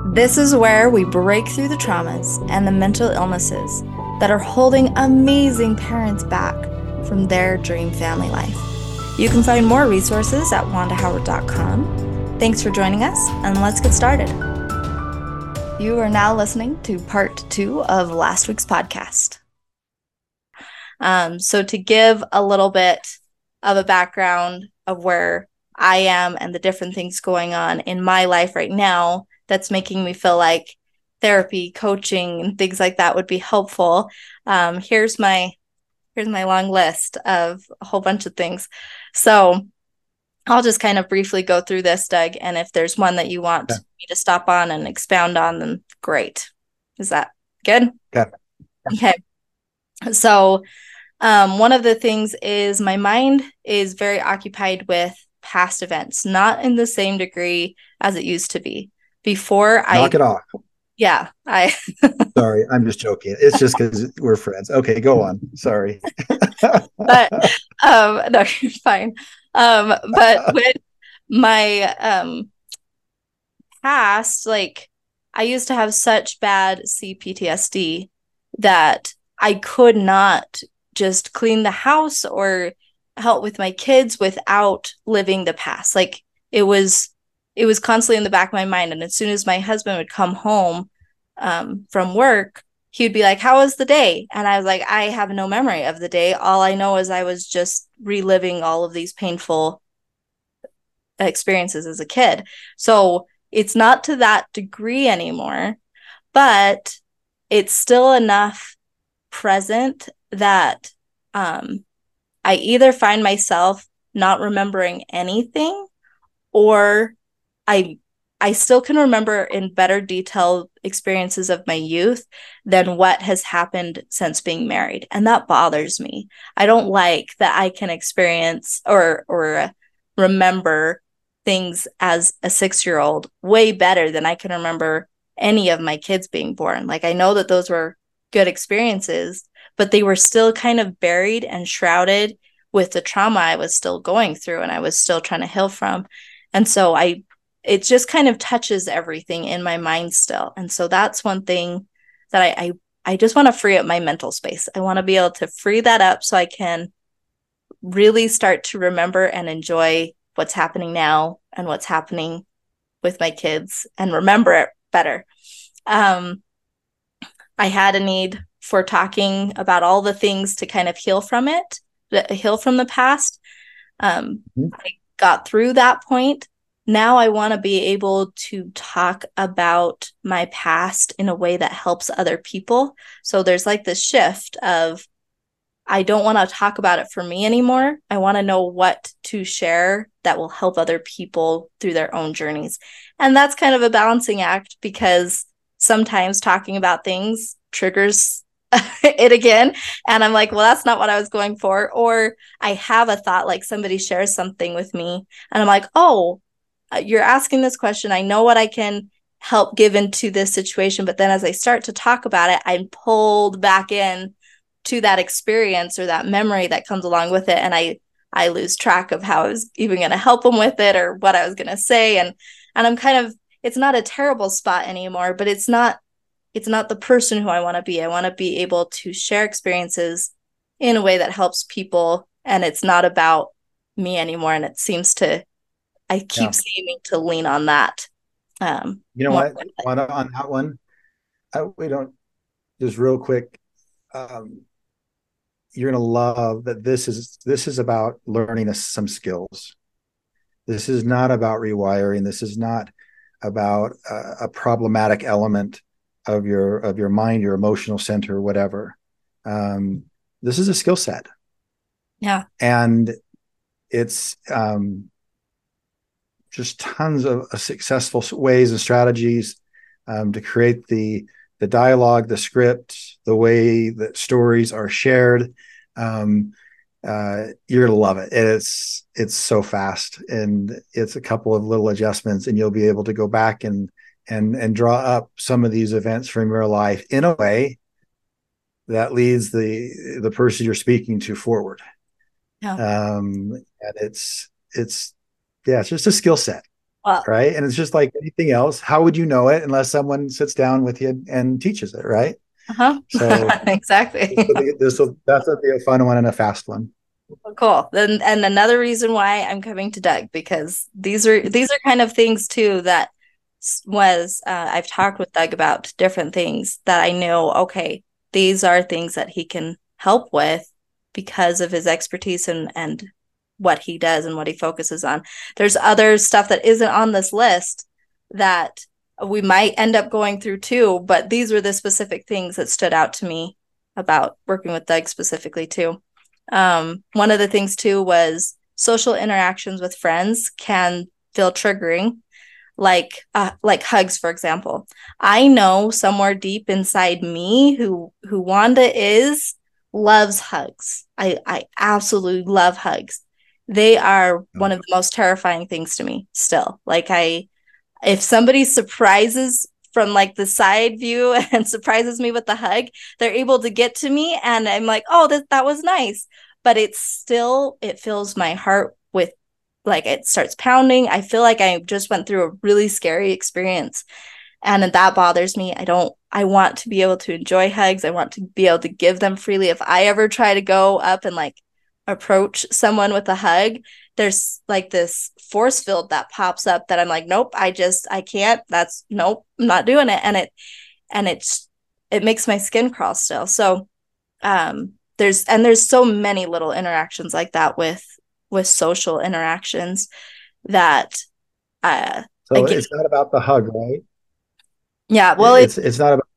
This is where we break through the traumas and the mental illnesses that are holding amazing parents back from their dream family life. You can find more resources at wandahoward.com. Thanks for joining us, and let's get started. You are now listening to part 2 of last week's podcast. So to give a little bit of a background of where I am and the different things going on in my life right now, that's making me feel like therapy, coaching, and things like that would be helpful. Here's my long list of a whole bunch of things. So I'll just kind of briefly go through this, Doug, and if there's one that you want me to stop on and expound on, then great. Is that good? Okay. So one of the things is my mind is very occupied with past events, not in the same degree as it used to be. Knock it off. Yeah, Sorry, I'm just joking. It's just because we're friends. Okay, go on. Sorry. but no, you're fine. But with my past, like I used to have such bad CPTSD that I could not just clean the house or help with my kids without living the past. Like it was constantly in the back of my mind. And as soon as my husband would come home from work, he would be like, "How was the day?" And I was like, "I have no memory of the day. All I know is I was just reliving all of these painful experiences as a kid." So it's not to that degree anymore, but it's still enough present that I either find myself not remembering anything, or I I still can remember in better detail experiences of my youth than what has happened since being married. And that bothers me. I don't like that I can experience or remember things as a 6-year-old way better than I can remember any of my kids being born. Like I know that those were good experiences, but they were still kind of buried and shrouded with the trauma I was still going through and I was still trying to heal from. And so it just kind of touches everything in my mind still. And so that's one thing that I just want to free up my mental space. I want to be able to free that up so I can really start to remember and enjoy what's happening now and what's happening with my kids and remember it better. I had a need for talking about all the things to kind of heal from the past. I got through that point. Now I want to be able to talk about my past in a way that helps other people. So there's like this shift of I don't want to talk about it for me anymore. I want to know what to share that will help other people through their own journeys. And that's kind of a balancing act because sometimes talking about things triggers it again. And I'm like, well, that's not what I was going for. Or I have a thought, like somebody shares something with me and I'm like, oh, you're asking this question. I know what I can help give into this situation. But then as I start to talk about it, I'm pulled back in to that experience or that memory that comes along with it. And I lose track of how I was even going to help them with it or what I was going to say. And I'm kind of, it's not a terrible spot anymore, but it's not the person who I want to be. I want to be able to share experiences in a way that helps people. And it's not about me anymore. And it seems to, I keep seeming to lean on that. You know what? On that one, we don't, just real quick. You're going to love that this is about learning some skills. This is not about rewiring. This is not about a problematic element of your mind, your emotional center, whatever. This is a skill set. Yeah. And it's just tons of successful ways and strategies to create the dialogue, the script, the way that stories are shared. You're gonna love it. It's so fast, and it's a couple of little adjustments, and you'll be able to go back and draw up some of these events from your life in a way that leads the person you're speaking to forward. Yeah. And it's just a skill set. Well, right? And it's just like anything else. How would you know it unless someone sits down with you and teaches it, right? uh-huh. So Exactly. that's be a fun one and a fast one. Cool. Then and another reason why I'm coming to Doug, because these are kind of things too that was I've talked with Doug about different things that I know, okay, these are things that he can help with because of his expertise and what he does and what he focuses on. There's other stuff that isn't on this list that we might end up going through too, but these were the specific things that stood out to me about working with Doug specifically too. One of the things too was social interactions with friends can feel triggering, like hugs, for example. I know somewhere deep inside me who Wanda is loves hugs. I absolutely love hugs. They are one of the most terrifying things to me still. Like if somebody surprises from like the side view and surprises me with a hug, they're able to get to me and I'm like, oh, that was nice. But it fills my heart with like it starts pounding. I feel like I just went through a really scary experience. And that bothers me. I want to be able to enjoy hugs. I want to be able to give them freely. If I ever try to go up and like approach someone with a hug, there's like this force field that pops up that I'm like, nope, I can't. That's nope, I'm not doing it. And it makes my skin crawl still. So there's so many little interactions like that with social interactions that So again, it's not about the hug, right? yeah, well It's not about.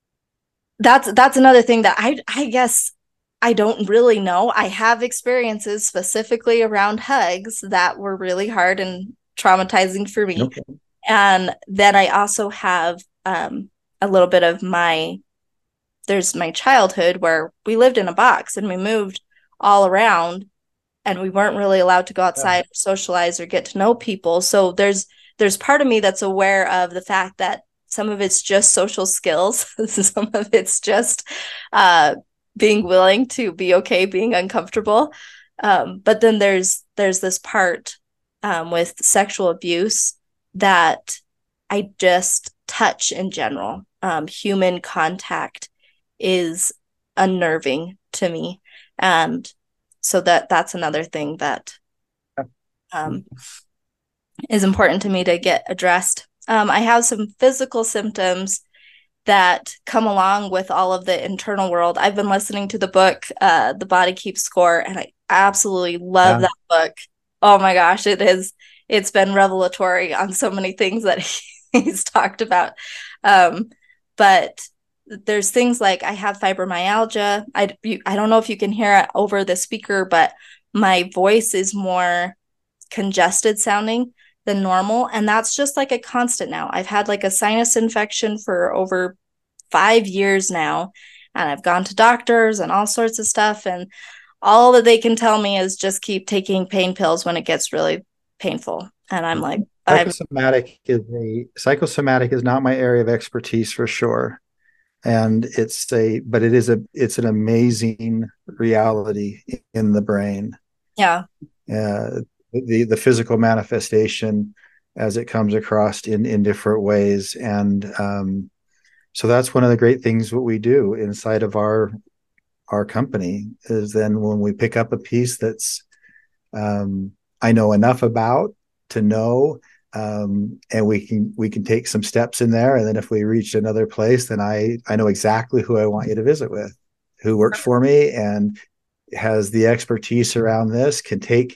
that's another thing that I guess I don't really know. I have experiences specifically around hugs that were really hard and traumatizing for me. Okay. And then I also have a little bit of there's my childhood where we lived in a box and we moved all around and we weren't really allowed to go Yeah. outside, socialize, or get to know people. So there's part of me that's aware of the fact that some of it's just social skills, some of it's just uh, being willing to be okay being uncomfortable. But then there's this part with sexual abuse that I just touch in general. Human contact is unnerving to me, and so that's another thing that um, is important to me to get addressed. I have some physical symptoms that come along with all of the internal world. I've been listening to the book, The Body Keeps Score, and I absolutely love Yeah. that book. Oh my gosh, it's been revelatory on so many things that he's talked about. But there's things like I have fibromyalgia. I don't know if you can hear it over the speaker, but my voice is more congested sounding than normal. And that's just like a constant now. I've had like a sinus infection for over 5 years now. And I've gone to doctors and all sorts of stuff. And all that they can tell me is just keep taking pain pills when it gets really painful. And I'm like, Psychosomatic is not my area of expertise for sure. And but it's an amazing reality in the brain. yeah. The physical manifestation as it comes across in different ways. And so that's one of the great things what we do inside of our company is then when we pick up a piece that's I know enough about to know, and we can take some steps in there, and then if we reach another place, then I know exactly who I want you to visit with, who works for me and has the expertise around this, can take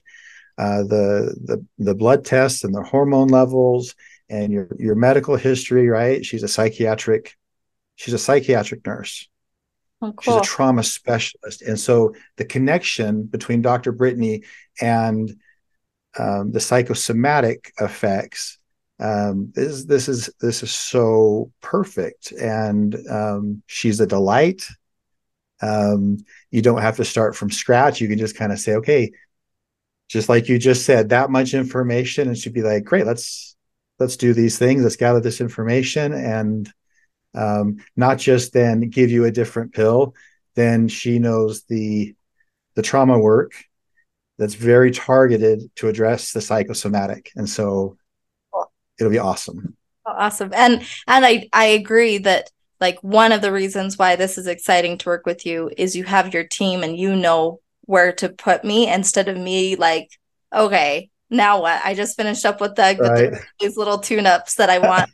the blood tests and the hormone levels and your medical history, right? She's a psychiatric nurse. Oh, She's a cool. trauma specialist. And so the connection between Dr. Brittany and the psychosomatic effects, this is so perfect. And she's a delight. You don't have to start from scratch. You can just kind of say, okay, just like you just said, that much information, and she'd be like, great, let's do these things. Let's gather this information and not just then give you a different pill. Then she knows the trauma work that's very targeted to address the psychosomatic. And so it'll be awesome. Awesome. And I agree that like one of the reasons why this is exciting to work with you is you have your team and you know where to put me instead of me like, okay, now what? I just finished up with Right. these little tune-ups that I want.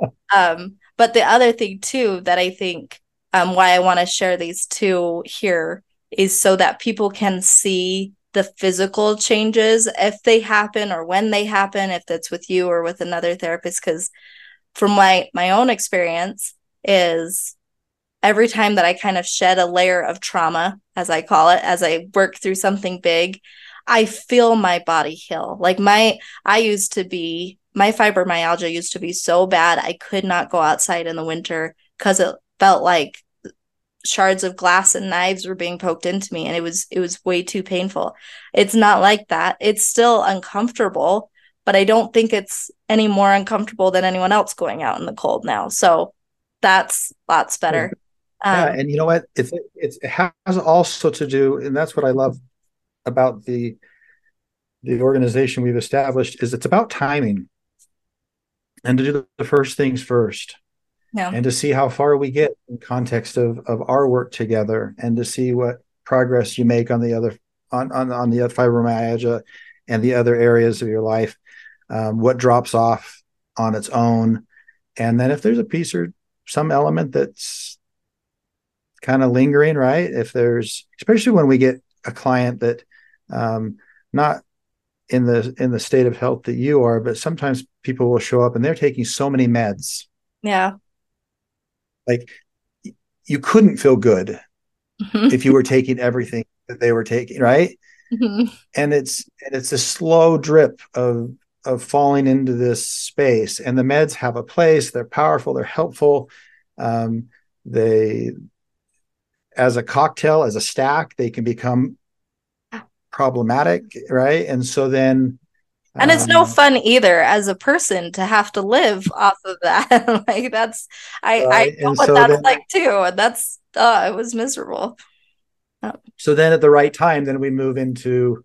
But the other thing too that I think why I want to share these two here is so that people can see the physical changes if they happen or when they happen, if that's with you or with another therapist. Because from my own experience is every time that I kind of shed a layer of trauma, as I call it, as I work through something big, I feel my body heal. Like my fibromyalgia used to be so bad I could not go outside in the winter because it felt like shards of glass and knives were being poked into me, and it was way too painful. It's not like that. It's still uncomfortable, but I don't think it's any more uncomfortable than anyone else going out in the cold now. So that's lots better. Yeah, and you know what? It has also to do, and that's what I love about the organization we've established, is it's about timing and to do the first things first. Yeah. And to see how far we get in context of our work together, and to see what progress you make on the other on the fibromyalgia and the other areas of your life, what drops off on its own, and then if there's a piece or some element that's kind of lingering, right? If there's, especially when we get a client that not in the state of health that you are, but sometimes people will show up and they're taking so many meds. Yeah. Like you couldn't feel good if you were taking everything that they were taking, right? And it's a slow drip of falling into this space. And the meds have a place. They're powerful. They're helpful. They, as a cocktail, as a stack, they can become problematic, right? And so then, and it's no fun either as a person to have to live off of that. Like that's I know and what so that's then, like too, and that's it was miserable. so then at the right time, then we move into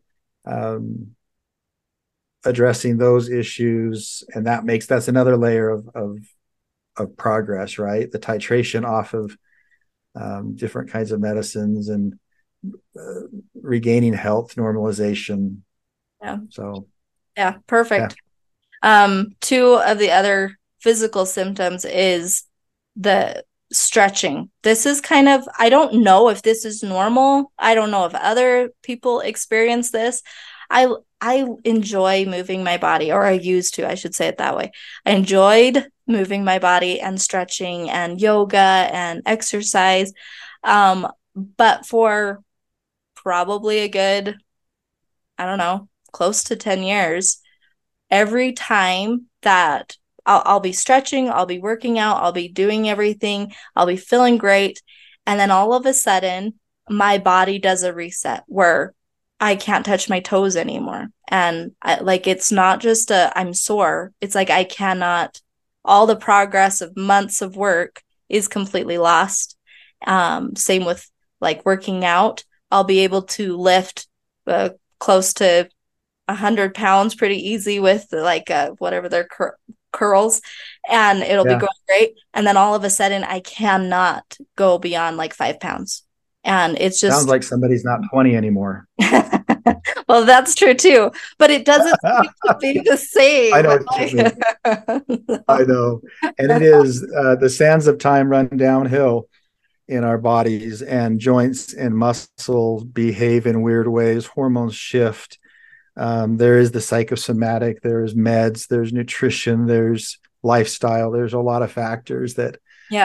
addressing those issues, and that's another layer of progress, right? The titration off of different kinds of medicines and regaining health, normalization. Yeah. So Yeah, perfect. Two of the other physical symptoms is the stretching. This is kind of, I don't know if this is normal. I don't know if other people experience this. I enjoy moving my body, or I used to, I should say it that way. I enjoyed moving my body and stretching and yoga and exercise. But for probably a good, I don't know, close to 10 years, every time that I'll be stretching, I'll be working out, I'll be doing everything, I'll be feeling great. And then all of a sudden, my body does a reset where I can't touch my toes anymore. And it's not just I'm sore. It's like I cannot, all the progress of months of work is completely lost. Same with like working out. I'll be able to lift close to 100 pounds pretty easy with like whatever their curls, and it'll be going great. And then all of a sudden I cannot go beyond like 5 pounds, and it's just sounds like somebody's not 20 anymore. well, that's true too, but it doesn't seem to be the same. I know what you mean. I know. And it is the sands of time run downhill in our bodies, and joints and muscles behave in weird ways, hormones shift. There is the psychosomatic, there's meds, there's nutrition, there's lifestyle, there's a lot of factors that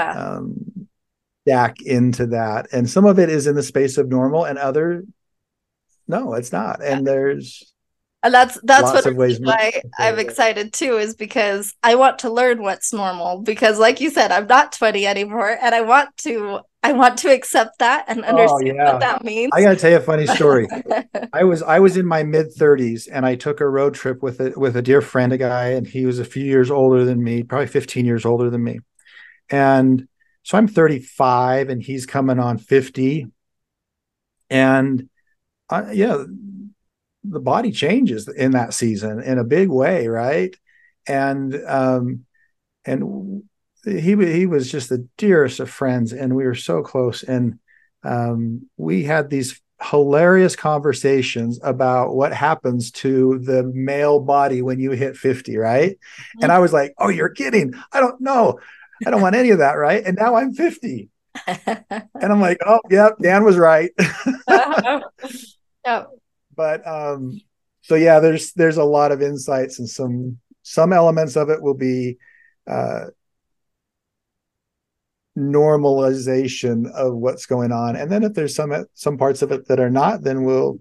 stack into that. And some of it is in the space of normal, and other, no, it's not. And there's and that's what I'm excited too, is because I want to learn what's normal, because like you said, I'm not 20 anymore, and I want to accept that and understand what that means. I got to tell you a funny story. I was in my mid 30s, and I took a road trip with a dear friend, a guy, and he was a few years older than me, probably 15 years older than me. And so I'm 35 and he's coming on 50. And the body changes in that season in a big way, right? And he was just the dearest of friends, and we were so close. And we had these hilarious conversations about what happens to the male body when you hit 50, right? And I was like, "Oh, you're kidding. I don't know. I don't want any of that, right?" And now I'm 50. And I'm like, "Oh, yeah, Dan was right." Yeah. But so yeah, there's a lot of insights, and some elements of it will be uh normalization of what's going on. And then if there's some parts of it that are not, then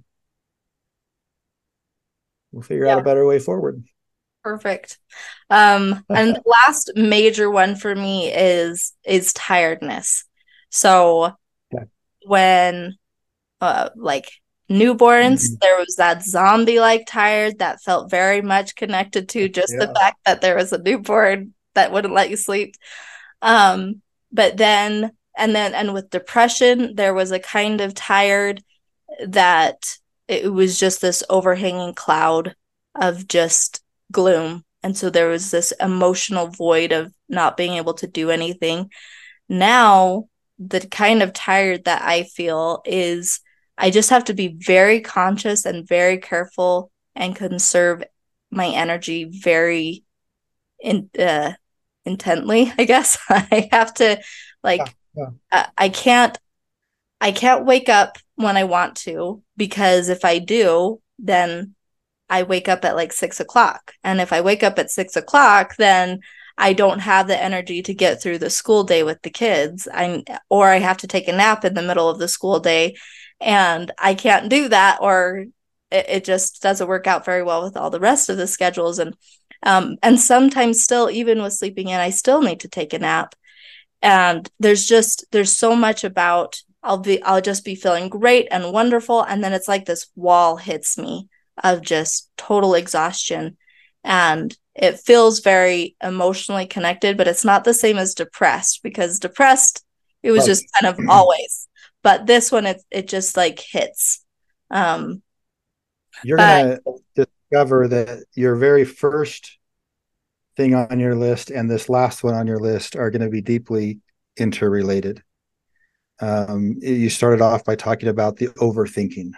we'll figure out Yeah. a better way forward. Perfect. And the last major one for me is tiredness. So Yeah. when like newborns, Mhm. there was that zombie-like tired that felt very much connected to just the Yeah. fact that there was a newborn that wouldn't let you sleep. Um, but then and with depression, there was a kind of tired that it was just this overhanging cloud of just gloom. And so there was this emotional void of not being able to do anything. Now, the kind of tired that I feel is I just have to be very conscious and very careful and conserve my energy very in intently, I guess. I have to Yeah. like Yeah. I can't wake up when I want to, because if I do, then I wake up at like 6 o'clock. And if I wake up at 6 o'clock, then I don't have the energy to get through the school day with the kids. Or I have to take a nap in the middle of the school day, and I can't do that, or it just doesn't work out very well with all the rest of the schedules. And sometimes still, even with sleeping in, I still need to take a nap. And there's so much about I'll just be feeling great and wonderful, and then it's like this wall hits me of just total exhaustion, and it feels very emotionally connected, but it's not the same as depressed, because depressed, it was Right. just kind of always, but this one, it just like hits. um You're but gonna discover that your very first thing on your list and this last one on your list are going to be deeply interrelated. You started off by talking about the overthinking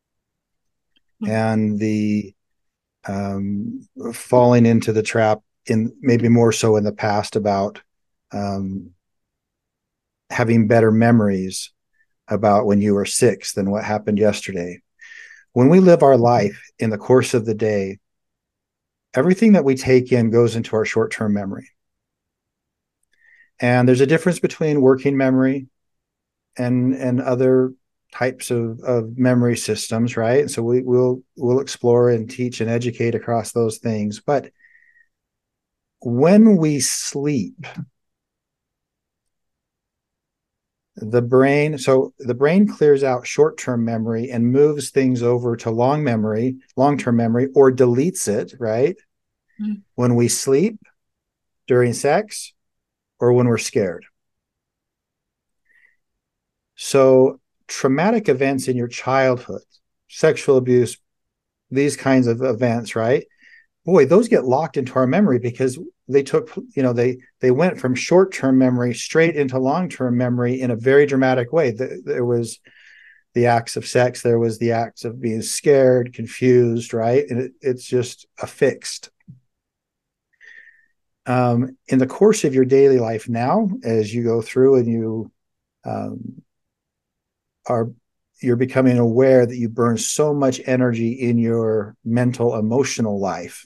and the falling into the trap, in maybe more so in the past, about um, having better memories about when you were 6 than what happened yesterday. When we live our life in the course of the day, everything that we take in goes into our short-term memory. And there's a difference between working memory and other types of memory systems, right? So we'll explore and teach and educate across those things. But when we sleep, the brain clears out short-term memory and moves things over to long-term memory, or deletes it, right? When we sleep, during sex, or when we're scared. So traumatic events in your childhood, sexual abuse, these kinds of events, right? Boy, those get locked into our memory because they went from short-term memory straight into long-term memory in a very dramatic way. There was the acts of sex, there was the acts of being scared, confused, right? And it's just affixed. In the course of your daily life now, as you go through and um, are you're becoming aware that you burn so much energy in your mental emotional life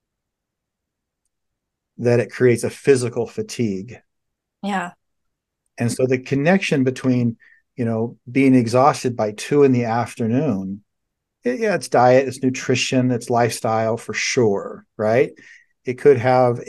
that it creates a physical fatigue. yeah. And so the connection between, being exhausted by 2 in the afternoon, yeah, it's diet, it's nutrition, it's lifestyle for sure, right? It could have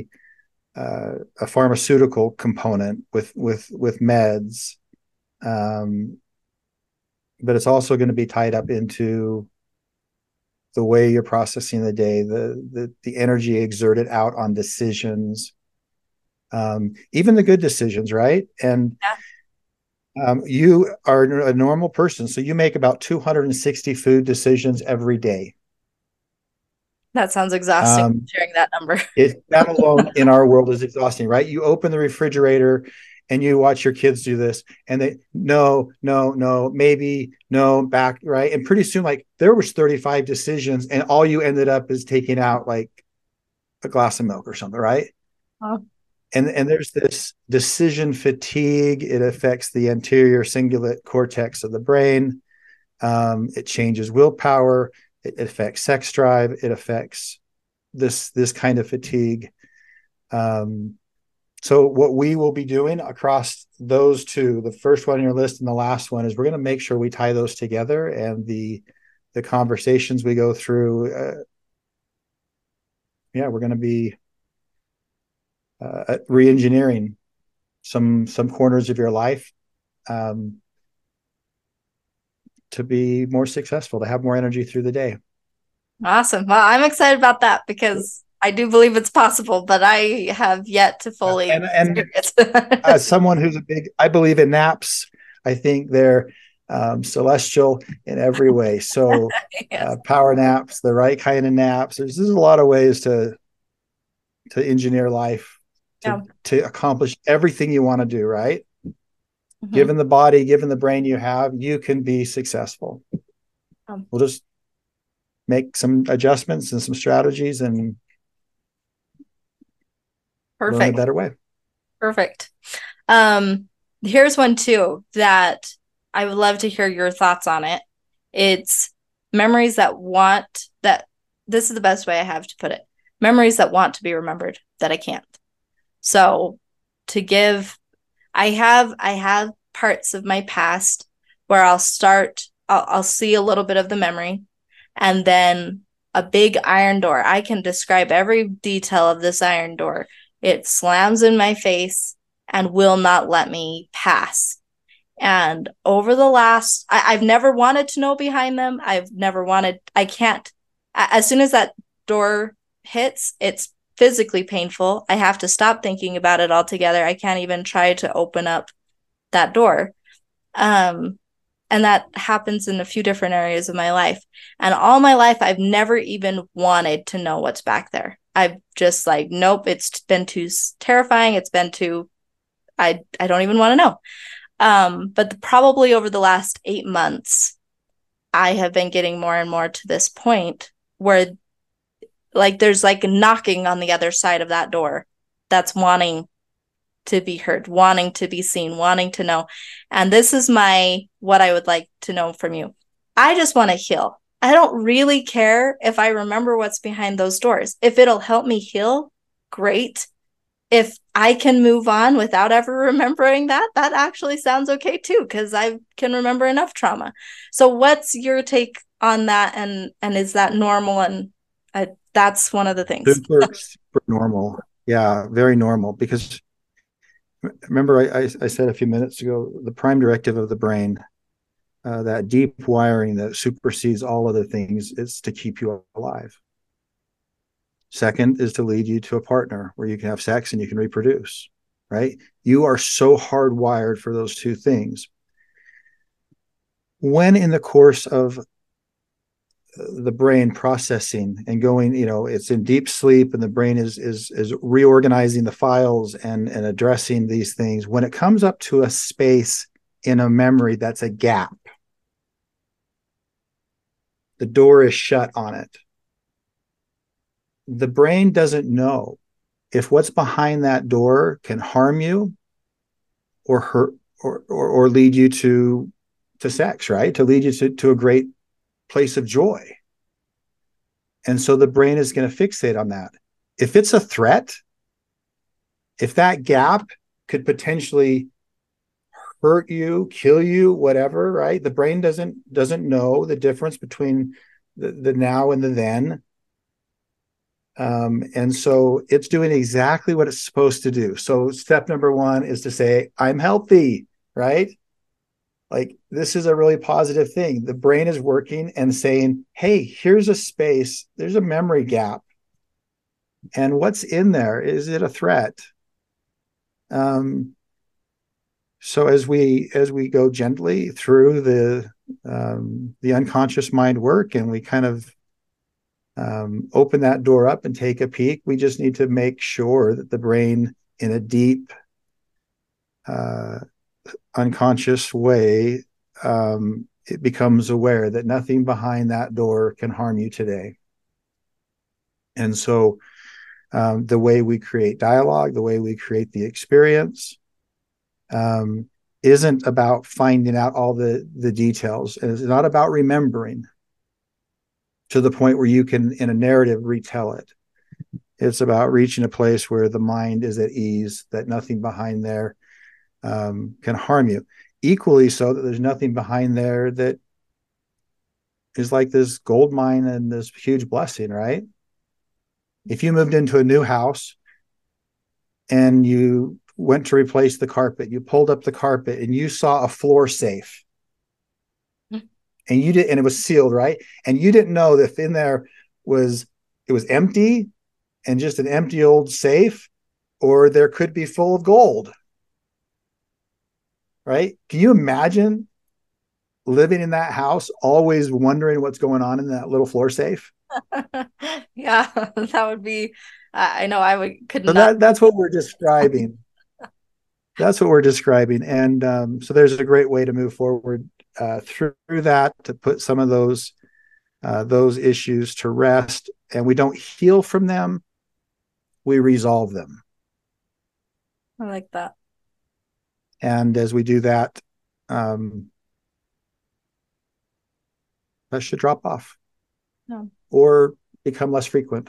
a pharmaceutical component with meds, um, but it's also going to be tied up into the way you're processing the day, the energy exerted out on decisions, even the good decisions, right? And Yeah. you are a normal person, so you make about 260 food decisions every day. That sounds exhausting, sharing that number. That alone in our world is exhausting, right? You open the refrigerator and you watch your kids do this, and they no, no, no, maybe, no, back, right? And pretty soon, like there was 35 decisions, and all you ended up is taking out like a glass of milk or something, right? Oh. And there's this decision fatigue. It affects the anterior cingulate cortex of the brain. It changes willpower. It affects sex drive. It affects this kind of fatigue. So what we will be doing across those two, the first one on your list and the last one, is we're going to make sure we tie those together, and the conversations we go through. We're going to be re-engineering some corners of your life to be more successful, to have more energy through the day. Awesome. Well, I'm excited about that because I do believe it's possible, but I have yet to fully and as someone who's I believe in naps. I think they're celestial in every way. So yes. Power naps, the right kind of naps. There's a lot of ways to engineer life to accomplish everything you want to do, right? Mm-hmm. Given the body, given the brain you have, you can be successful. We'll just make some adjustments and some strategies and learn a better way. Perfect. Here's one too that I would love to hear your thoughts on it. It's memories that this is the best way I have to put it. Memories that want to be remembered that I can't. So I have parts of my past where I'll see a little bit of the memory, and then a big iron door. I can describe every detail of this iron door. It slams in my face and will not let me pass. And over the last, I've never wanted to know behind them. I can't. As soon as that door hits, it's physically painful. I have to stop thinking about it altogether. I can't even try to open up that door. And that happens in a few different areas of my life. And all my life, I've never even wanted to know what's back there. I've just like, nope, it's been too terrifying. It's been too, I don't even want to know. But probably over the last 8 months, I have been getting more and more to this point where like there's like a knocking on the other side of that door that's wanting to be heard, wanting to be seen, wanting to know. And this is what I would like to know from you. I just want to heal. I don't really care if I remember what's behind those doors. If it'll help me heal, great. If I can move on without ever remembering that actually sounds okay too, because I can remember enough trauma. So what's your take on that? And is that normal? And that's one of the things. Super normal. Yeah, very normal. Because remember, I said a few minutes ago, the prime directive of the brain, that deep wiring that supersedes all other things, is to keep you alive. Second is to lead you to a partner where you can have sex and you can reproduce, right? You are so hardwired for those two things. When in the course of the brain processing and going, it's in deep sleep and the brain is reorganizing the files and addressing these things, when it comes up to a space in a memory that's a gap, the door is shut on it. The brain doesn't know if what's behind that door can harm you or hurt or lead you to sex, right? To lead you to a great place of joy. And so the brain is going to fixate on that. If it's a threat, if that gap could potentially hurt you, kill you, whatever, right? The brain doesn't know the difference between the now and the then. And so it's doing exactly what it's supposed to do. So step number one is to say, I'm healthy, right? Like, this is a really positive thing. The brain is working and saying, hey, here's a space. There's a memory gap. And what's in there? Is it a threat? So as we go gently through the unconscious mind work, and we kind of open that door up and take a peek. We just need to make sure that the brain, in a deep, unconscious way, it becomes aware that nothing behind that door can harm you today. And so the way we create dialogue, the way we create the experience, isn't about finding out all the details. And it's not about remembering to the point where you can, in a narrative, retell it. It's about reaching a place where the mind is at ease, that nothing behind there can harm you. Equally so, that there's nothing behind there that is like this gold mine and this huge blessing, right? If you moved into a new house and you went to replace the carpet, you pulled up the carpet and you saw a floor safe, and you did, and it was sealed, right? And you didn't know that if in there was, it was empty and just an empty old safe, or there could be full of gold, right? Can you imagine living in that house, always wondering what's going on in that little floor safe? Yeah, that would be, I know I could so not. That's what we're describing. That's what we're describing. And so there's a great way to move forward through that, to put some of those issues to rest. And we don't heal from them, we resolve them. I like that. And as we do that, that should drop off. Yeah. Or become less frequent.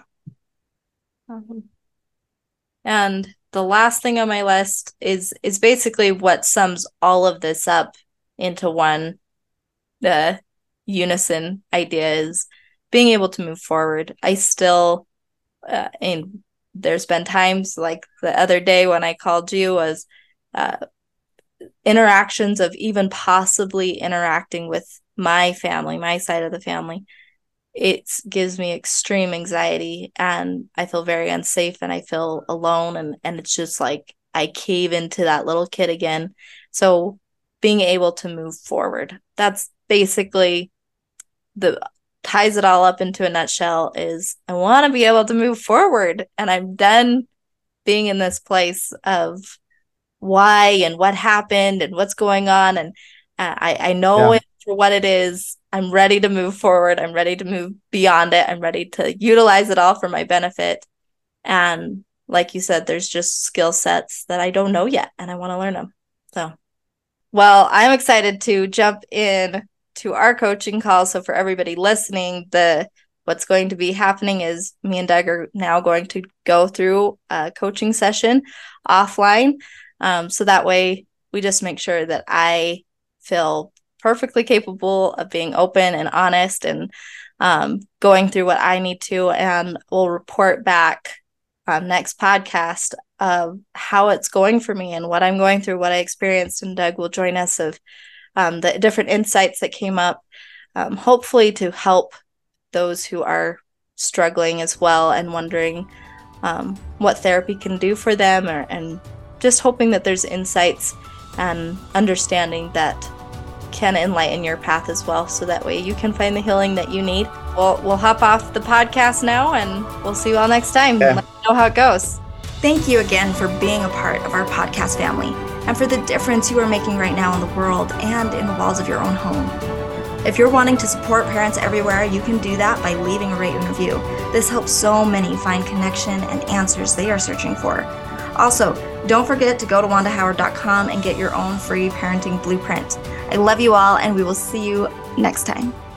And the last thing on my list is basically what sums all of this up into one unison idea, is being able to move forward. I still, and there's been times like the other day when I called you, was interactions of even possibly interacting with my family, my side of the family. It gives me extreme anxiety, and I feel very unsafe, and I feel alone, and it's just like I cave into that little kid again. So being able to move forward, that's basically ties it all up into a nutshell, is I want to be able to move forward, and I'm done being in this place of why and what happened and what's going on, and I know it for what it is. I'm ready to move forward. I'm ready to move beyond it. I'm ready to utilize it all for my benefit. And like you said, there's just skill sets that I don't know yet, and I want to learn them. So, well, I'm excited to jump in to our coaching call. So for everybody listening, what's going to be happening is me and Doug are now going to go through a coaching session offline. So that way we just make sure that I feel perfectly capable of being open and honest and going through what I need to, and we'll report back on next podcast of how it's going for me and what I'm going through, what I experienced, and Doug will join us of the different insights that came up, hopefully to help those who are struggling as well and wondering what therapy can do for them, and just hoping that there's insights and understanding that can enlighten your path as well, so that way you can find the healing that you need. We'll hop off the podcast now, and we'll see you all next time. Let me know how it goes. Thank you again for being a part of our podcast family, and for the difference you are making right now in the world and in the walls of your own home. If you're wanting to support parents everywhere, you can do that by leaving a rate and review. This helps so many find connection and answers they are searching for. Also, don't forget to go to wandahoward.com and get your own free parenting blueprint. I love you all, and we will see you next time.